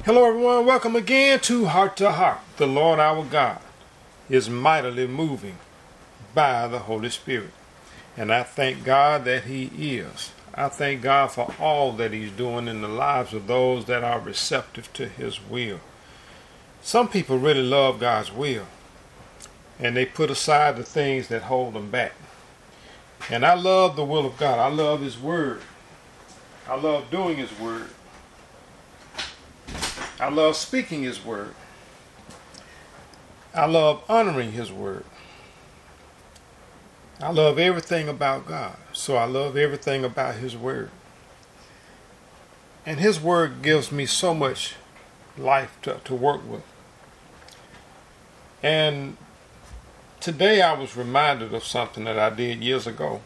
Hello everyone, welcome again to Heart to Heart. The Lord our God is mightily moving by the Holy Spirit. And I thank God that He is. I thank God for all that He's doing in the lives of those that are receptive to His will. Some people really love God's will, and they put aside the things that hold them back. And I love the will of God. I love His Word. I love doing His Word. I love speaking His Word. I love honoring His Word. I love everything about God, so I love everything about His Word. And His Word gives me so much life to work with. And today I was reminded of something that I did years ago.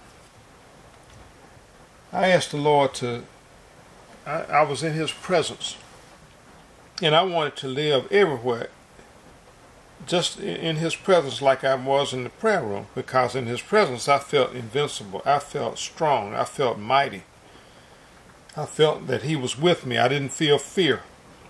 I asked the Lord I was in His presence. And I wanted to live everywhere, just in His presence like I was in the prayer room. Because in His presence I felt invincible. I felt strong. I felt mighty. I felt that He was with me. I didn't feel fear.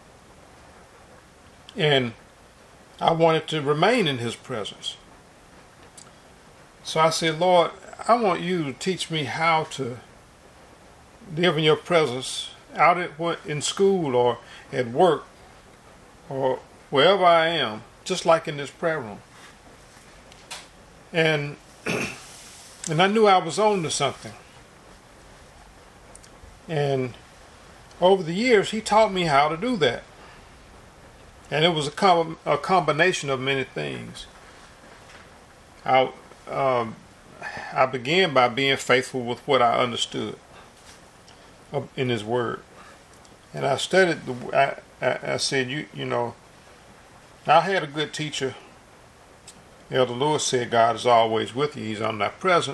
And I wanted to remain in His presence. So I said, Lord, I want You to teach me how to live in Your presence out in school or at work, or wherever I am, just like in this prayer room. And I knew I was on to something. And over the years, He taught me how to do that. And it was a combination of many things. I began by being faithful with what I understood in His Word. And I studied I said, you know, I had a good teacher. Elder Lewis said, God is always with you. He's omnipresent.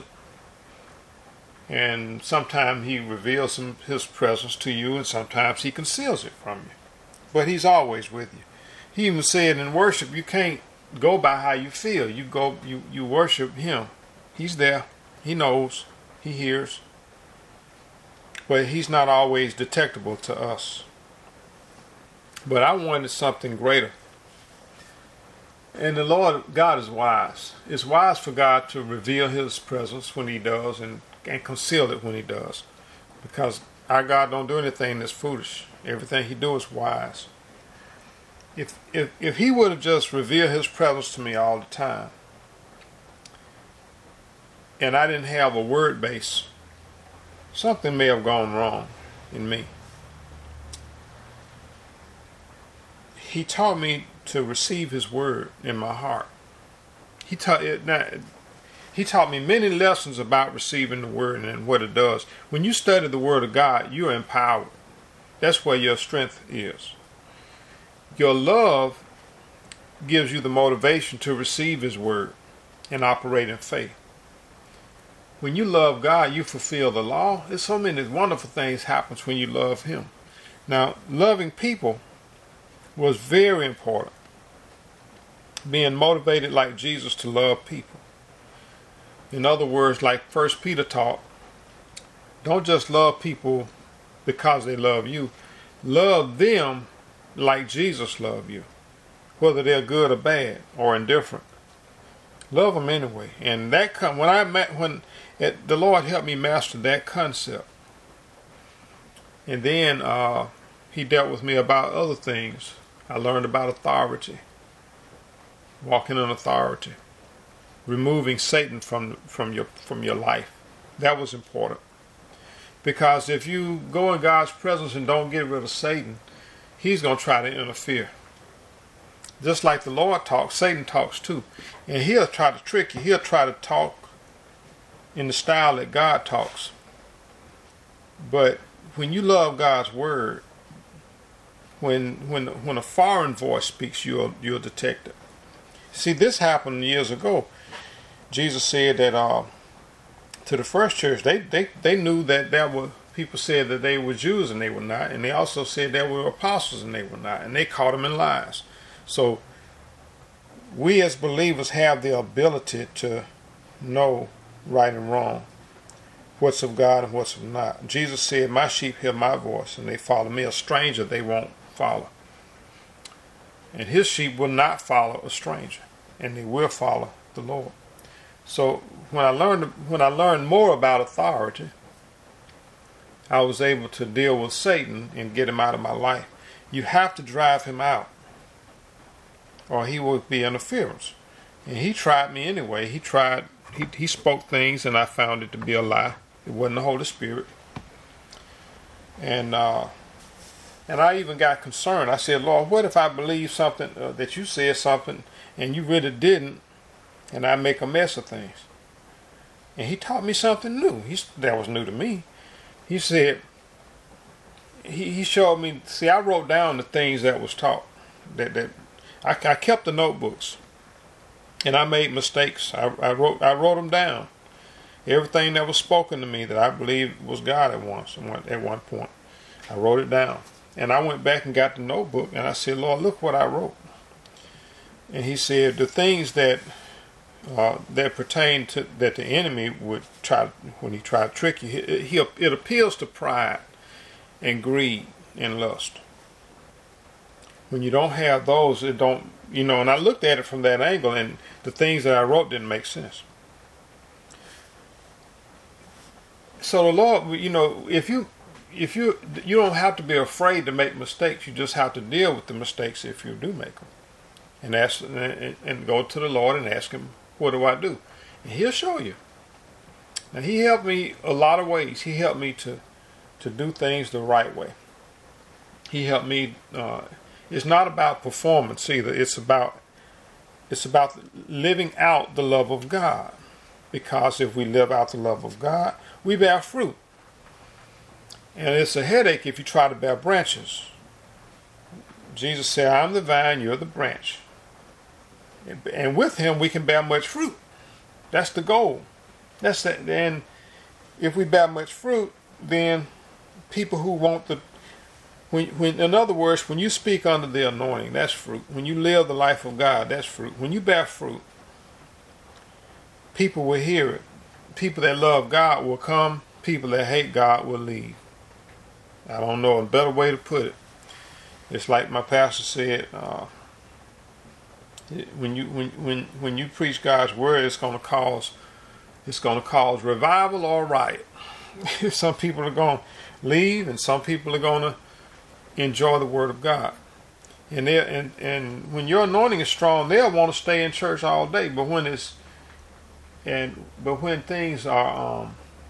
And sometimes He reveals His presence to you, and sometimes He conceals it from you. But He's always with you. He even said in worship, you can't go by how you feel. You worship Him. He's there. He knows. He hears. But He's not always detectable to us. But I wanted something greater. And the Lord God is wise. It's wise for God to reveal His presence when He does, and conceal it when He does. Because our God don't do anything that's foolish. Everything He does is wise. If He would have just revealed His presence to me all the time, and I didn't have a word base, something may have gone wrong in me. He taught me to receive His Word in my heart. He taught me many lessons about receiving the Word and what it does. When you study the Word of God, you're empowered. That's where your strength is. Your love gives you the motivation to receive His Word and operate in faith. When you love God, you fulfill the law. There's so many wonderful things happens when you love Him. Now, loving people was very important. Being motivated like Jesus to love people. In other words, like 1 Peter taught, don't just love people because they love you. Love them like Jesus loved you. Whether they're good or bad or indifferent. Love them anyway. And that the Lord helped me master that concept. And then He dealt with me about other things. I learned about authority, walking in authority, removing Satan from your life. That was important, because if you go in God's presence and don't get rid of Satan, he's going to try to interfere. Just like the Lord talks, Satan talks too, and he'll try to trick you. He'll try to talk in the style that God talks. But when you love God's word, when a foreign voice speaks, you'll detect it. See, this happened years ago. Jesus said that to the first church, they knew that there were people said that they were Jews and they were not, and they also said there were apostles and they were not, and they caught them in lies. So we as believers have the ability to know right and wrong, what's of God and what's of not. Jesus said, my sheep hear my voice and they follow me. A stranger they won't follow. and his sheep will not follow a stranger, and they will follow the Lord. So when I learned more about authority, I was able to deal with Satan and get him out of my life. You have to drive him out, or he will be interference. And he tried me anyway. He spoke things, and I found it to be a lie. It wasn't the Holy Spirit. And I even got concerned. I said, Lord, what if I believe something that you said something and you really didn't, and I make a mess of things? And he taught me something new. That was new to me. He said, he showed me. See, I wrote down the things that was taught. That I kept the notebooks, and I made mistakes. I wrote them down. Everything that was spoken to me that I believed was God at one point, I wrote it down. And I went back and got the notebook, and I said, Lord, look what I wrote. And he said, the things that pertain to that the enemy would try when he tried to trick you, it appeals to pride and greed and lust. When you don't have those, it don't, and I looked at it from that angle, and the things that I wrote didn't make sense. So the Lord, if you don't have to be afraid to make mistakes, you just have to deal with the mistakes if you do make them, and ask and go to the Lord and ask Him, what do I do? And He'll show you. Now He helped me a lot of ways. He helped me to do things the right way. He helped me. It's not about performance either. It's about living out the love of God. Because if we live out the love of God, we bear fruit. And it's a headache if you try to bear branches. Jesus said, I'm the vine, you're the branch. And with Him, we can bear much fruit. That's the goal. And if we bear much fruit, then people who want in other words, when you speak under the anointing, that's fruit. When you live the life of God, that's fruit. When you bear fruit, people will hear it. People that love God will come. People that hate God will leave. I don't know a better way to put it. It's like my pastor said, when you preach God's word, it's going to cause revival or riot. Some people are going to leave, and some people are going to enjoy the word of God. And when your anointing is strong, they'll want to stay in church all day. But when things are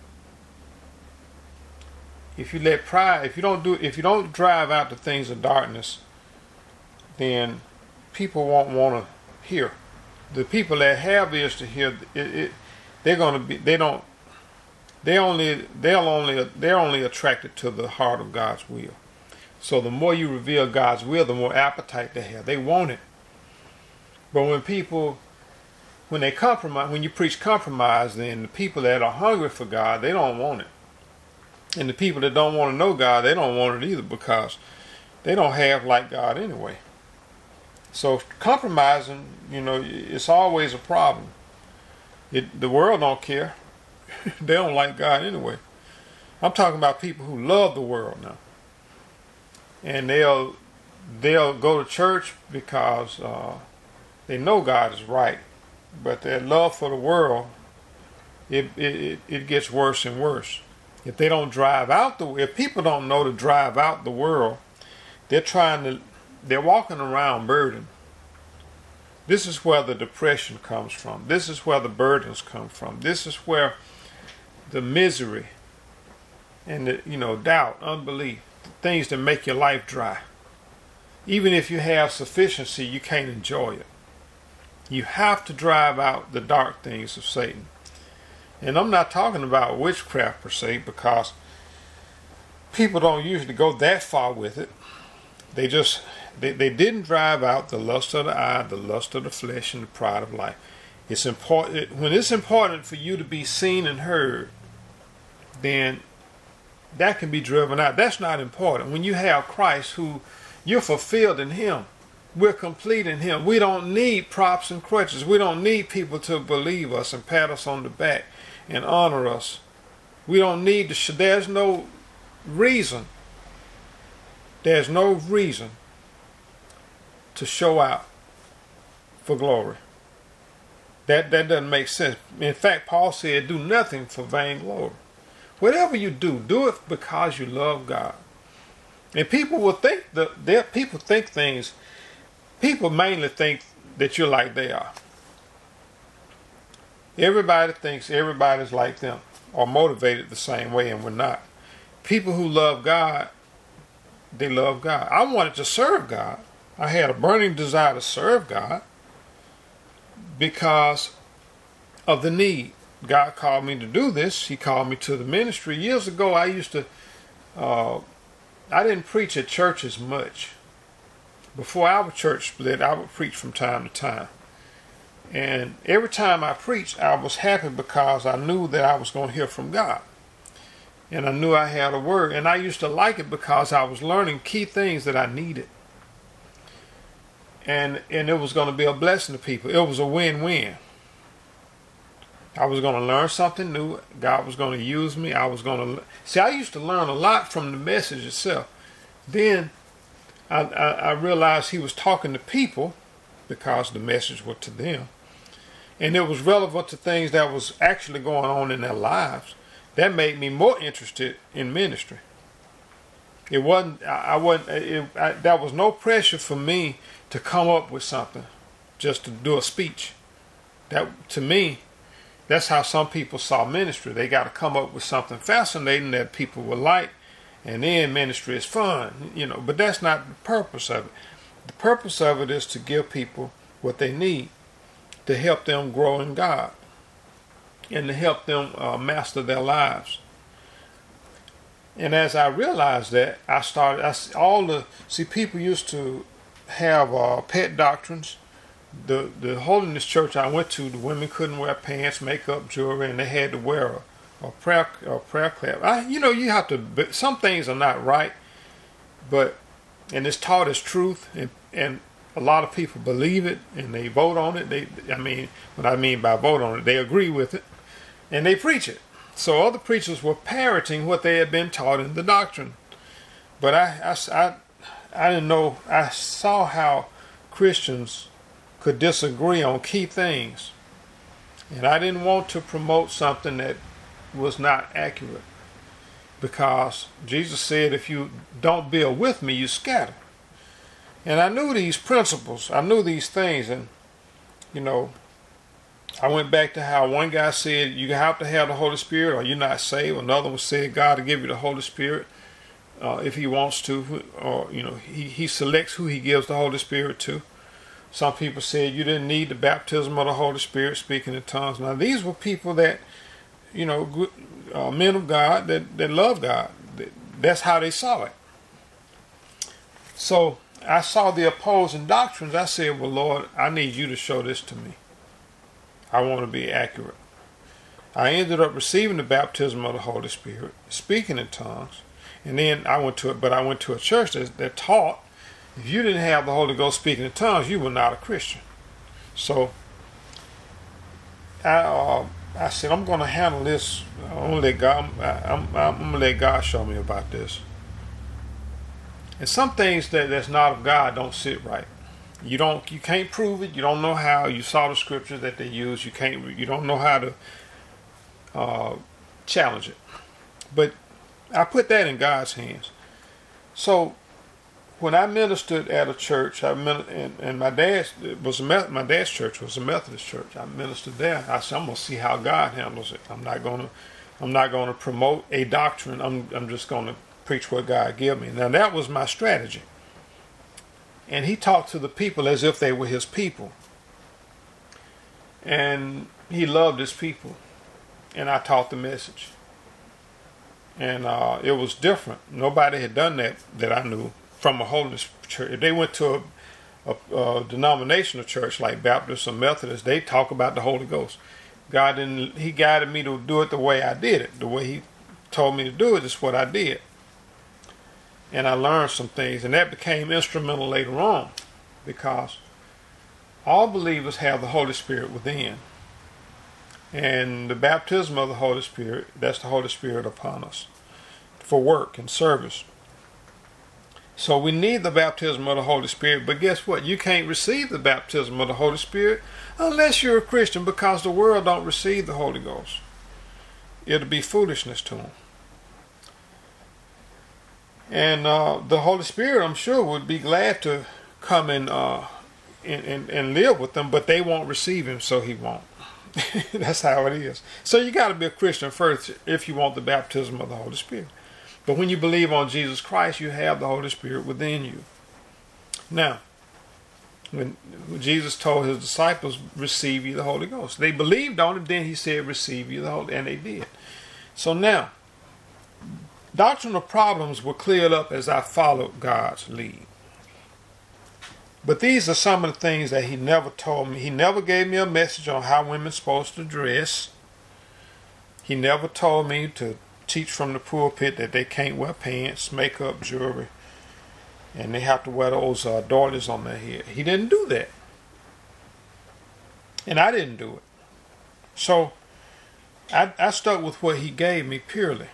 if you don't drive out the things of darkness, then people won't want to hear. The people that have ears to hear, they're only attracted to the heart of God's will. So the more you reveal God's will, the more appetite they have. They want it. But when they compromise, when you preach compromise, then the people that are hungry for God, they don't want it. And the people that don't want to know God, they don't want it either, because they don't have like God anyway. So compromising, it's always a problem. The world don't care. They don't like God anyway. I'm talking about people who love the world now. And they'll go to church because they know God is right. But their love for the world, it gets worse and worse. If they don't if people don't know to drive out the world, they're walking around burdened. This is where the depression comes from. This is where the burdens come from. This is where the misery and the doubt, unbelief, things that make your life dry. Even if you have sufficiency, you can't enjoy it. You have to drive out the dark things of Satan. And I'm not talking about witchcraft per se, because people don't usually go that far with it. They didn't drive out the lust of the eye, the lust of the flesh, and the pride of life. It's important. When it's important for you to be seen and heard, then that can be driven out. That's not important. When you have Christ, who you're fulfilled in Him, we're complete in Him. We don't need props and crutches. We don't need people to believe us and pat us on the back and honor us. We don't need to. There's no reason. There's no reason to show out for glory. That doesn't make sense. In fact, Paul said, do nothing for vainglory. Whatever you do, do it because you love God. And people will think people think things. People mainly think that you're like they are. Everybody thinks everybody's like them or motivated the same way, and we're not. People who love God, they love God. I wanted to serve God. I had a burning desire to serve God because of the need. God called me to do this. He called me to the ministry. Years ago, I didn't preach at churches much. Before our church split, I would preach from time to time. And every time I preached, I was happy because I knew that I was going to hear from God. And I knew I had a word. And I used to like it because I was learning key things that I needed. And it was going to be a blessing to people. It was a win-win. I was going to learn something new. God was going to use me. I used to learn a lot from the message itself. Then I realized he was talking to people because the message was to them. And it was relevant to things that was actually going on in their lives. That made me more interested in ministry. There was no pressure for me to come up with something, just to do a speech. That, to me, that's how some people saw ministry. They got to come up with something fascinating that people will like, and then ministry is fun, But that's not the purpose of it. The purpose of it is to give people what they need to help them grow in God and to help them master their lives. And as I realized that, people used to have pet doctrines. The holiness church I went to, the women couldn't wear pants, makeup, jewelry, and they had to wear a prayer clap. You have to. Some things are not right, and it's taught as truth, and a lot of people believe it and they vote on it. What I mean by vote on it, they agree with it, and they preach it. So other preachers were parroting what they had been taught in the doctrine, but I didn't know. I saw how Christians could disagree on key things, and I didn't want to promote something that was not accurate, because Jesus said, if you don't build with me, you scatter. And I knew these principles, I knew these things, and I went back to how one guy said you have to have the Holy Spirit or you're not saved. Another one said God will give you the Holy Spirit if he wants to, or he selects who he gives the Holy Spirit to. Some people said you didn't need the baptism of the Holy Spirit, speaking in tongues. Now these were people that, men of God that love God. That's how they saw it. So I saw the opposing doctrines. I said, well, Lord, I need you to show this to me. I want to be accurate. I ended up receiving the baptism of the Holy Spirit, speaking in tongues. And then I went to a church that taught if you didn't have the Holy Ghost speaking in tongues, you were not a Christian. So I said, I'm going to handle this. I'm going to let God show me about this. And some things that's not of God don't sit right. You can't prove it. You don't know how. You saw the scriptures that they use. You don't know how to challenge it. But I put that in God's hands. So when I ministered at a church, and my dad's church was a Methodist church. I ministered there. I said, I'm going to see how God handles it. I'm not going to promote a doctrine. I'm just going to preach what God gave me. Now that was my strategy. And he talked to the people as if they were his people. And he loved his people. And I taught the message. And it was different. Nobody had done that I knew from a holiness church. If they went to a denominational church like Baptist or Methodist, they talk about the Holy Ghost. He guided me to do it the way I did it. The way he told me to do it is what I did. And I learned some things, and that became instrumental later on, because all believers have the Holy Spirit within. And the baptism of the Holy Spirit, that's the Holy Spirit upon us for work and service. So we need the baptism of the Holy Spirit. But guess what? You can't receive the baptism of the Holy Spirit unless you're a Christian, because the world don't receive the Holy Ghost. It'll be foolishness to them. And the Holy Spirit, I'm sure, would be glad to come and live with them, but they won't receive him, so he won't. That's how it is. So you got to be a Christian first if you want the baptism of the Holy Spirit. But when you believe on Jesus Christ, you have the Holy Spirit within you. Now, when Jesus told his disciples, receive ye the Holy Ghost, they believed on him, then he said, receive ye the Holy, and they did. So now, doctrinal problems were cleared up as I followed God's lead. But these are some of the things that he never told me. He never gave me a message on how women are supposed to dress. He never told me to teach from the pulpit that they can't wear pants, makeup, jewelry, and they have to wear those doilies on their head. He didn't do that. And I didn't do it. So I stuck with what he gave me purely.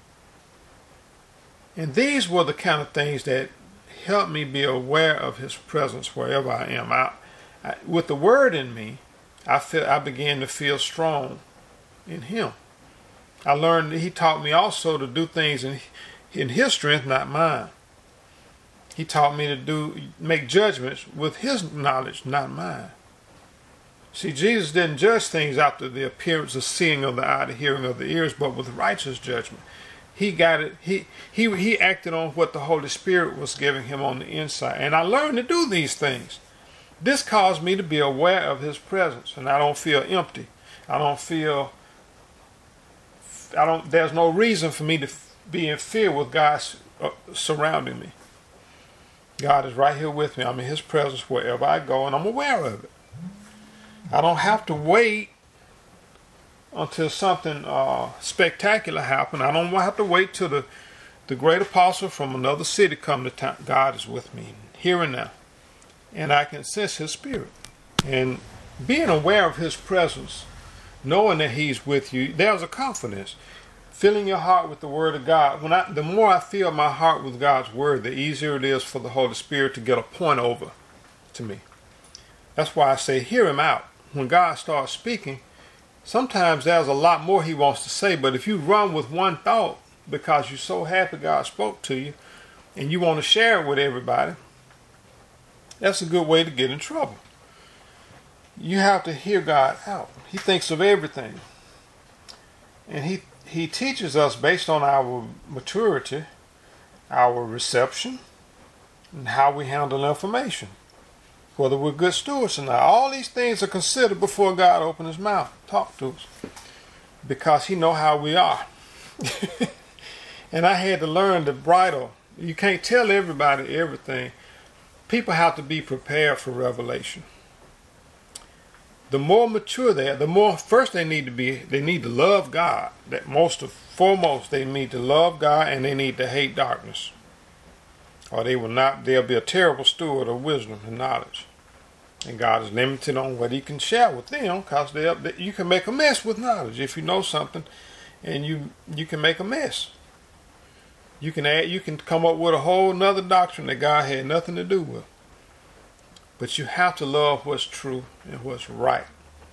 And these were the kind of things that helped me be aware of his presence wherever I am. With the word in me, I began to feel strong in him. I learned that he taught me also to do things in his strength, not mine. He taught me to make judgments with his knowledge, not mine. See, Jesus didn't judge things after the appearance of seeing of the eye, the hearing of the ears, but with righteous judgment. He got it. He acted on what the Holy Spirit was giving him on the inside. And I learned to do these things. This caused me to be aware of his presence, and I don't feel empty. There's no reason for me to be in fear with God surrounding me. God is right here with me. I'm in his presence wherever I go, and I'm aware of it. I don't have to wait until something spectacular happens. I don't have to wait till the great apostle from another city come to town. God is with me here and now, and I can sense his spirit. And being aware of his presence, knowing that he's with you, there's a confidence. Filling your heart with the word of God. The more I fill my heart with God's word, the easier it is for the Holy Spirit to get a point over to me. That's why I say hear him out. When God starts speaking, sometimes there's a lot more he wants to say, but if you run with one thought because you're so happy God spoke to you and you want to share it with everybody, that's a good way to get in trouble. You have to hear God out. He thinks of everything. And he teaches us based on our maturity, our reception, and how we handle information. Whether we're good stewards or not. All these things are considered before God opens his mouth to talk to us. Because he knows how we are. And I had to learn the bridle. You can't tell everybody everything. People have to be prepared for revelation. The more mature they are, the more first they need to love God. That foremost, they need to love God, and they need to hate darkness. Or they'll be a terrible steward of wisdom and knowledge. And God is limited on what he can share with them, because you can make a mess with knowledge. If you know something and you can make a mess. You can come up with a whole nother doctrine that God had nothing to do with. But you have to love what's true and what's right.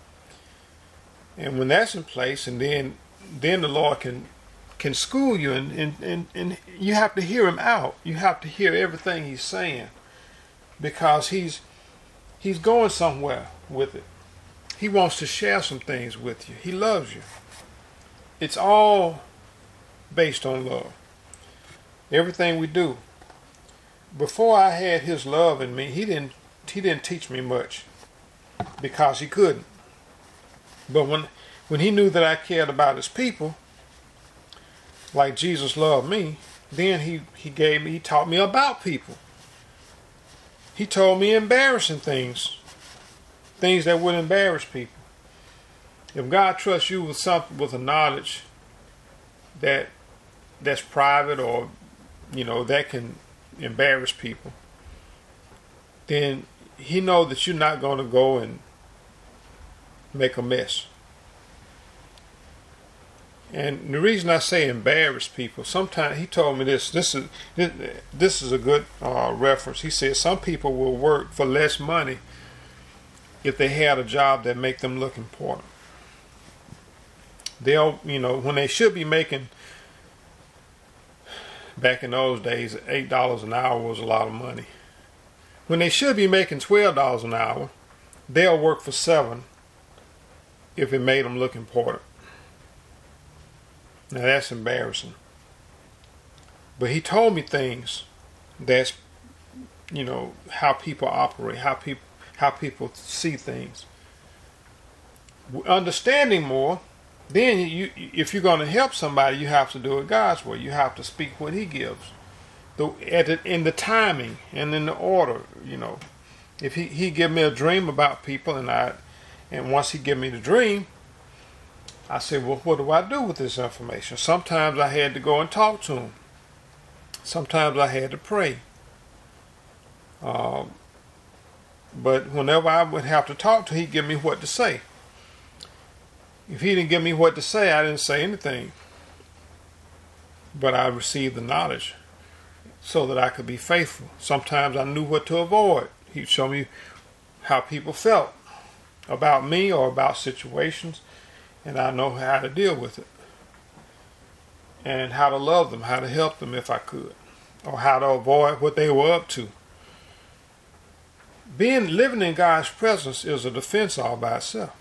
And when that's in place, and then the Lord can school you, and you have to hear him out. You have to hear everything he's saying, because he's going somewhere with it. He wants to share some things with you. He loves you. It's all based on love. Everything we do. Before I had his love in me, he didn't teach me much, because he couldn't. But when he knew that I cared about his people, like Jesus loved me, then he taught me about people. He told me embarrassing things that would embarrass people. If God trusts you with something, with a knowledge that's private, or that can embarrass people, then he knows that you're not going to go and make a mess. And the reason I say embarrass people, sometimes he told me this. This is a good reference. He said some people will work for less money if they had a job that make them look important. They'll, when they should be making, back in those days, $8 an hour was a lot of money. When they should be making $12 an hour, they'll work for $7 if it made them look important. Now that's embarrassing. But he told me things that's, how people operate, how people see things. Understanding more, then if you're going to help somebody, you have to do it God's way. You have to speak what He gives, in the timing and in the order. If he give me a dream about people, and once He give me the dream, I said, well, what do I do with this information? Sometimes I had to go and talk to Him. Sometimes I had to pray. But whenever I would have to talk to Him, He'd give me what to say. If He didn't give me what to say, I didn't say anything. But I received the knowledge so that I could be faithful. Sometimes I knew what to avoid. He'd show me how people felt about me or about situations, and I know how to deal with it. And how to love them, how to help them if I could. Or how to avoid what they were up to. Living in God's presence is a defense all by itself.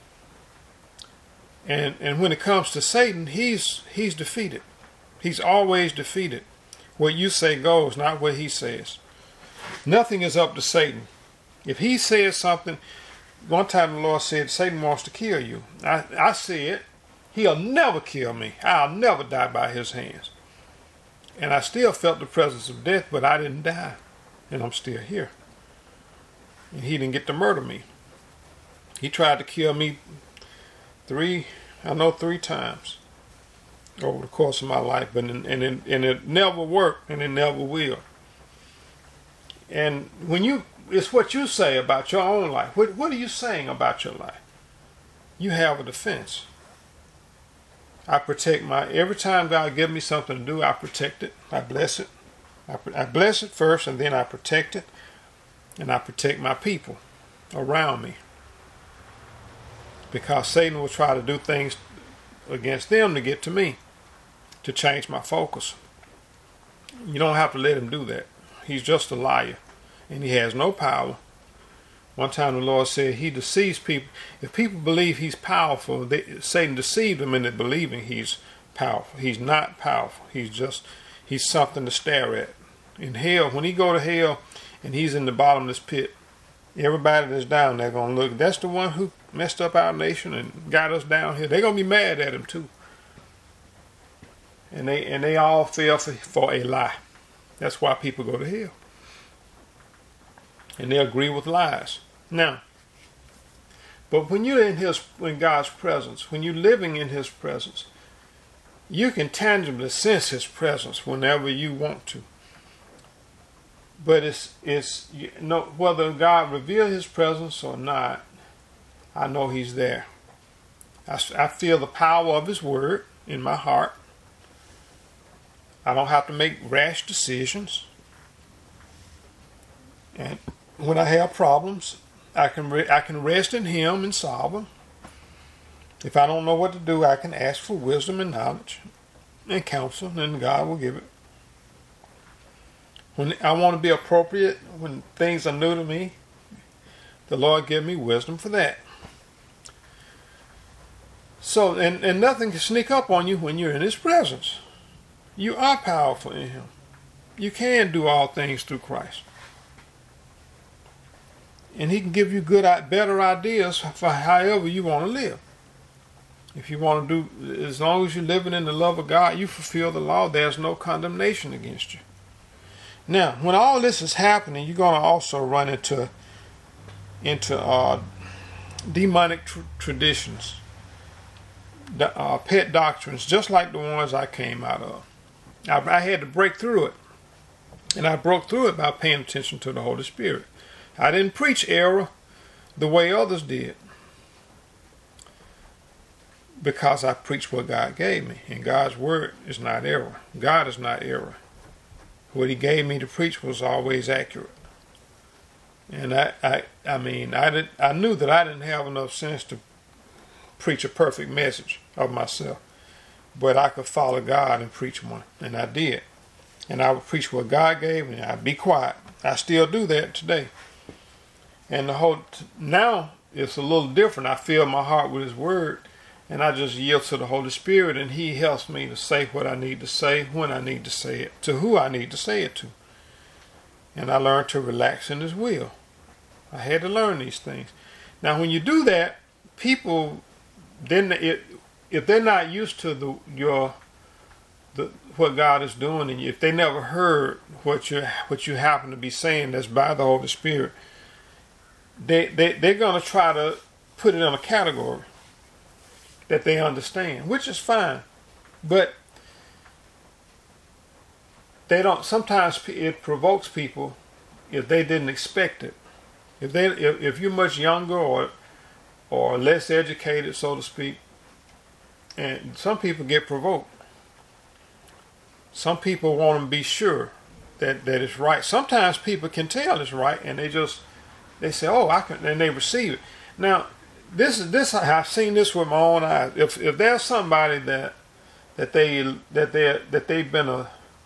And when it comes to Satan, he's defeated. He's always defeated. What you say goes, not what he says. Nothing is up to Satan. If he says something, one time the Lord said, Satan wants to kill you. I said, he'll never kill me. I'll never die by his hands. And I still felt the presence of death, but I didn't die. And I'm still here. And he didn't get to murder me. He tried to kill me three times over the course of my life, but and it never worked, and it never will. And it's what you say about your own life. What are you saying about your life? You have a defense. I protect every time God gives me something to do, I protect it. I bless it. I bless it first, and then I protect it. And I protect my people around me. Because Satan will try to do things against them to get to me, to change my focus. You don't have to let him do that. He's just a liar, and he has no power. One time the Lord said he deceives people. If people believe he's powerful, Satan deceived them into believing he's powerful. He's not powerful. He's something to stare at. In hell, when he go to hell and he's in the bottomless pit, everybody that's down there going to look, that's the one who messed up our nation and got us down here. They're going to be mad at him too. And they all fell for a lie. That's why people go to hell. And they agree with lies. Now, but when you're in God's presence, when you're living in His presence, you can tangibly sense His presence whenever you want to. But whether God reveals His presence or not, I know He's there. I feel the power of His word in my heart. I don't have to make rash decisions. And when I have problems, I can rest in Him and solve them. If I don't know what to do, I can ask for wisdom and knowledge and counsel, and God will give it. When I want to be appropriate, when things are new to me, the Lord give me wisdom for that. So, and nothing can sneak up on you when you're in His presence. You are powerful in Him. You can do all things through Christ. And He can give you better ideas for however you want to live. If you want to do, as long as you're living in the love of God, you fulfill the law, there's no condemnation against you. Now, when all this is happening, you're going to also run into demonic traditions, pet doctrines, just like the ones I came out of. I had to break through it. And I broke through it by paying attention to the Holy Spirit. I didn't preach error the way others did. because I preach what God gave me. And God's word is not error. God is not error. What he gave me to preach was always accurate. And I knew that I didn't have enough sense to preach a perfect message of myself. But I could follow God and preach one. And I did. And I would preach what God gave me. I'd be quiet. I still do that today. And now it's a little different. I fill my heart with his word. And I just yield to the Holy Spirit. And he helps me to say what I need to say, when I need to say it, to who I need to say it to. And I learned to relax in his will. I had to learn these things. Now, when you do that, people, if they're not used to what God is doing, and if they never heard what you happen to be saying that's by the Holy Spirit, they're going to try to put it in a category that they understand, which is fine, but they don't. Sometimes it provokes people if they didn't expect it. If you're much younger or less educated, so to speak, and some people get provoked. Some people want to be sure that it's right. Sometimes people can tell it's right, and they say, "Oh, I can," and they receive it. Now, this I've seen this with my own eyes. If there's somebody that they've been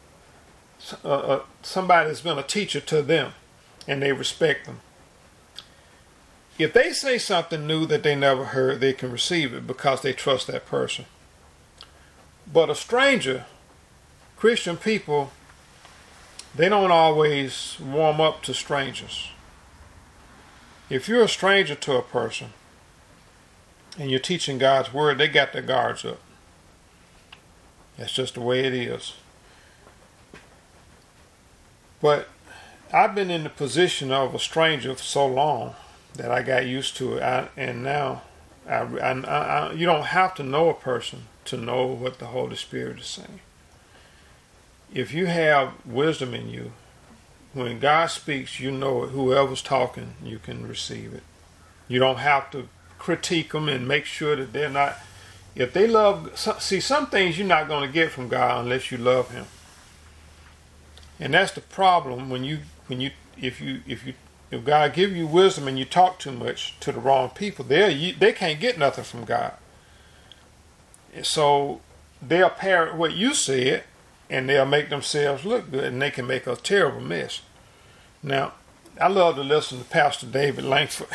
somebody that's been a teacher to them, and they respect them. If they say something new that they never heard, they can receive it because they trust that person. But a stranger, Christian people, they don't always warm up to strangers. If you're a stranger to a person and you're teaching God's word, they got their guards up. That's just the way it is. But I've been in the position of a stranger for so long that I got used to it. And now you don't have to know a person to know what the Holy Spirit is saying. If you have wisdom in you, when God speaks, you know it. Whoever's talking, you can receive it. You don't have to critique them and make sure that they're not. If they love, see, some things you're not going to get from God unless you love Him. And that's the problem if God give you wisdom and you talk too much to the wrong people, they can't get nothing from God. So they'll parrot what you said, and they'll make themselves look good, and they can make a terrible mess. Now, I love to listen to Pastor David Langford.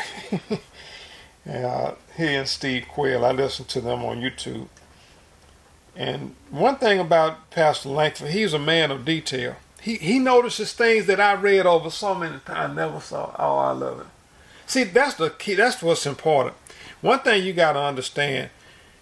He and Steve Quayle, I listen to them on YouTube. And one thing about Pastor Langford, he's a man of detail. He notices things that I read over so many times, never saw. Oh, I love it. See, that's the key. That's what's important. One thing you got to understand,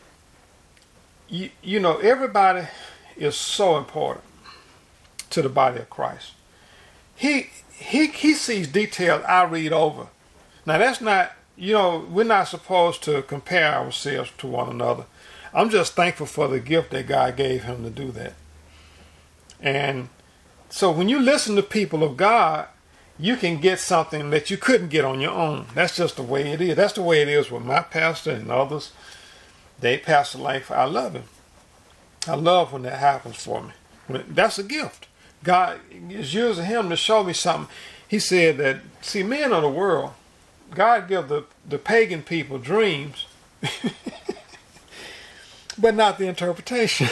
you know, everybody is so important to the body of Christ. He sees details I read over. Now, that's not, you know, we're not supposed to compare ourselves to one another. I'm just thankful for the gift that God gave him to do that. And so when you listen to people of God, you can get something that you couldn't get on your own. That's just the way it is. That's the way it is with my pastor and others. Pastor Langford, I love him. I love when that happens for me. That's a gift. God is using him to show me something. He said that, see, men of the world, God give the pagan people dreams, but not the interpretation.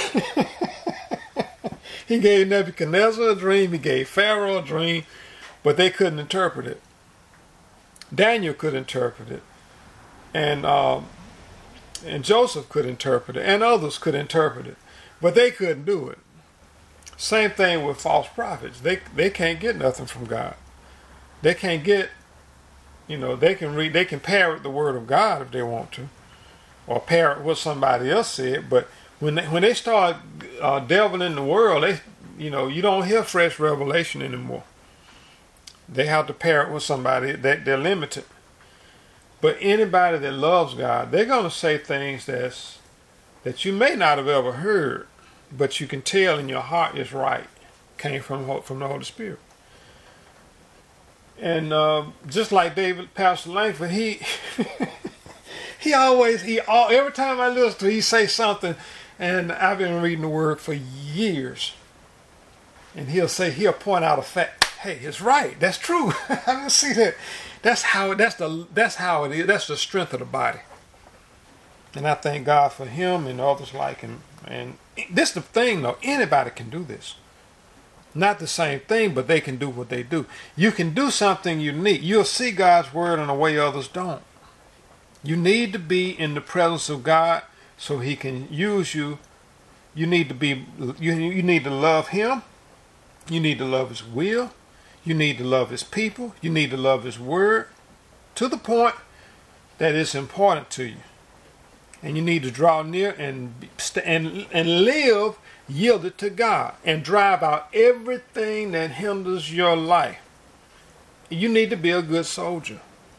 He gave Nebuchadnezzar a dream, he gave Pharaoh a dream, but they couldn't interpret it. Daniel could interpret it, and Joseph could interpret it, and others could interpret it, but they couldn't do it. Same thing with false prophets. They can't get nothing from God. They can't get, you know, they can parrot the word of God if they want to, or parrot what somebody else said, but when they start delving in the world, you don't hear fresh revelation anymore. They have to parrot with somebody that they're limited. But anybody that loves God, they're going to say things that you may not have ever heard, but you can tell in your heart is right, came from the Holy Spirit. And just like Pastor Langford, he Every time I listen to him, he say something, and I've been reading the word for years. And he'll point out a fact. Hey, it's right. That's true. I didn't see that. That's how it is. That's the strength of the body. And I thank God for him and others like him. And this is the thing, though. Anybody can do this. Not the same thing, but they can do what they do. You can do something unique. You'll see God's word in a way others don't. You need to be in the presence of God so he can use you. You need to love him. You need to love his will. You need to love his people. You need to love his word to the point that it's important to you. And you need to draw near and live yielded to God and drive out everything that hinders your life. You need to be a good soldier.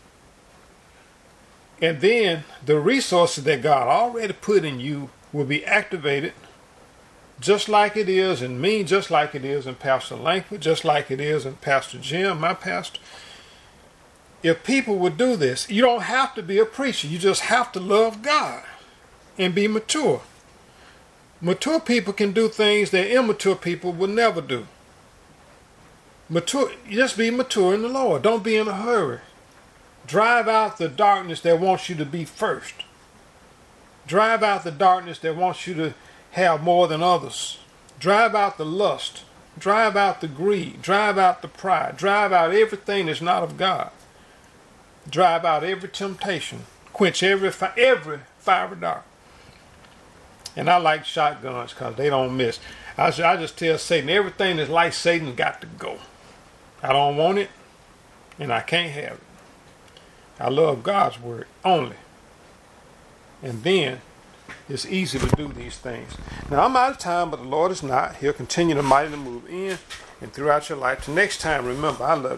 And then the resources that God already put in you will be activated just like it is in me, just like it is in Pastor Langford, just like it is in Pastor Jim, my pastor. If people would do this, you don't have to be a preacher. You just have to love God and be mature. Mature people can do things that immature people would never do. Just be mature in the Lord. Don't be in a hurry. Drive out the darkness that wants you to be first. Drive out the darkness that wants you to have more than others. Drive out the lust. Drive out the greed. Drive out the pride. Drive out everything that's not of God. Drive out every temptation. Quench every fiery dart. And I like shotguns because they don't miss. I just tell Satan, everything that's like Satan got to go. I don't want it, and I can't have it. I love God's word only. And then it's easy to do these things. Now, I'm out of time, but the Lord is not. He'll continue to mightily move in and throughout your life. Till next time, remember, I love you.